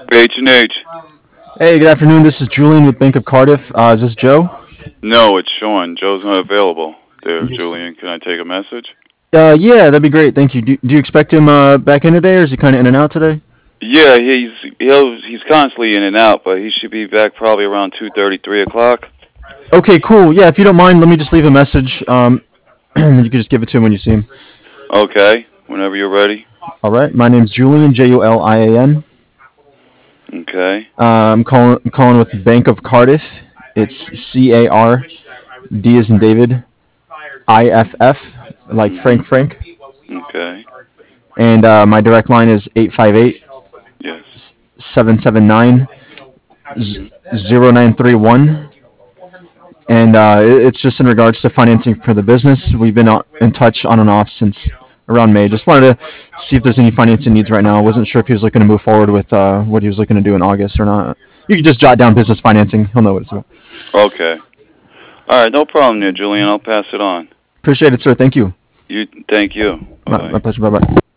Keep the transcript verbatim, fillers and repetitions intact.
H and H. Hey, good afternoon. This is Julian with Bank of Cardiff. Uh, is this Joe? No, it's Sean. Joe's not available. There, Julian, can I take a message? Uh, yeah, that'd be great. Thank you. Do, do you expect him uh, back in today, or is he kind of in and out today? Yeah, he's he'll he's constantly in and out, but he should be back probably around two thirty, three o'clock. Okay, cool. Yeah, if you don't mind, let me just leave a message. Um, and you can just give it to him when you see him. Okay, whenever you're ready. All right. My name's Julian, J U L I A N. Okay. Uh, I'm calling I'm calling with Bank of Cardiff. It's C A R D as in David, I F F, like Frank Mhm. Frank. Okay. And uh, my direct line is eight five eight, Yes. seven seven nine, Mhm. zero nine three one. And uh, it's just in regards to financing for the business. We've been in touch on and off since around May. Just wanted to see if there's any financing needs right now. I wasn't sure if he was looking to move forward with uh, what he was looking to do in August or not. You can just jot down business financing. He'll know what it's about. Okay. All right, no problem there, Julian. I'll pass it on. Appreciate it, sir. Thank you. You. Thank you. Bye My, bye. my pleasure. Bye bye.